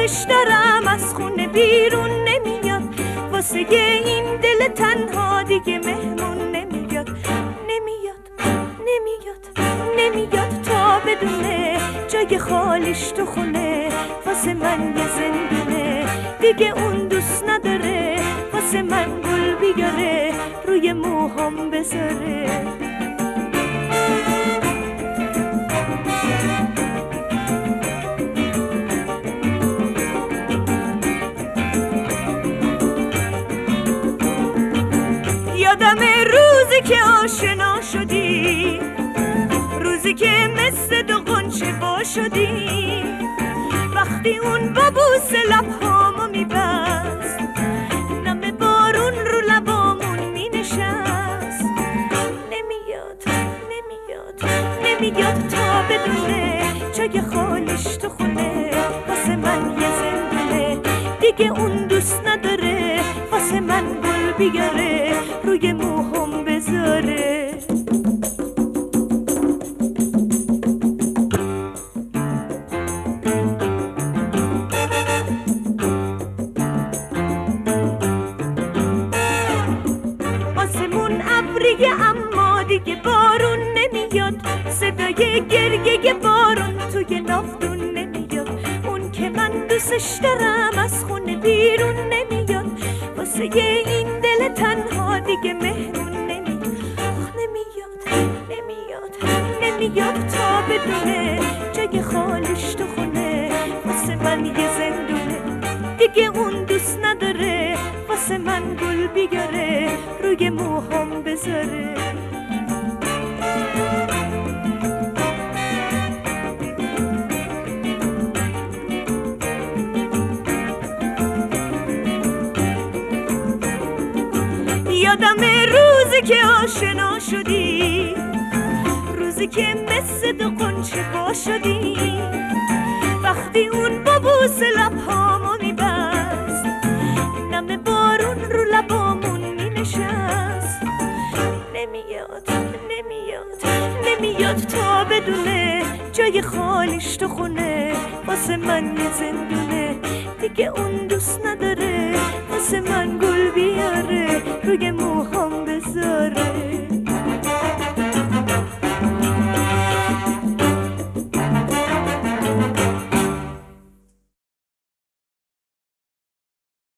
دوستش دارم، از خونه بیرون نمیاد، واسه این دل تنها دیگه مهمون نمیاد. نمیاد تا بدونه جای خالیش تو خونه، واسه من یه زندونه. دیگه اون دوست نداره واسه من گل بیاره، روی موهام بذاره. یادم روزی که آشنا شدی، روزی که مثل دو غنچه وا شدی، وقتی اون با بوس لبهامو میبست، نم بارون رو لبامون مینشست. نمیاد تا بدونه جای خالیش تو خونه، واسه من یه زندونه. دیگه اون دوست نداره واسه من گل بیاره، روی موهام بذاره. آسمون ابریه اما دیگه بارون نمیاد، صدای گریه بارون توی ناودون نمیاد. اون که من دوستش دارم از خونه بیرون نمیاد، واسه این دل تنها دیگه مهمون نمیاد. نمیاد تا بدونه جای خالیش تو خونه، واسه من یه زندونه. دیگه اون دوست نداره واسه من گل بیاره، روی موهام بذاره. یادم روزی که آشنا شدی، روزی که مثل دو غنچه وا شدی، وقتی اون با بوس لبهامو میبست، نم بارون رو لبامون مینشست. نمیاد تا بدونه جای خالیش تو خونه، واسه من یه زندونه. دیگه اون دوست نداره واسه من گل بیاره، روی موهام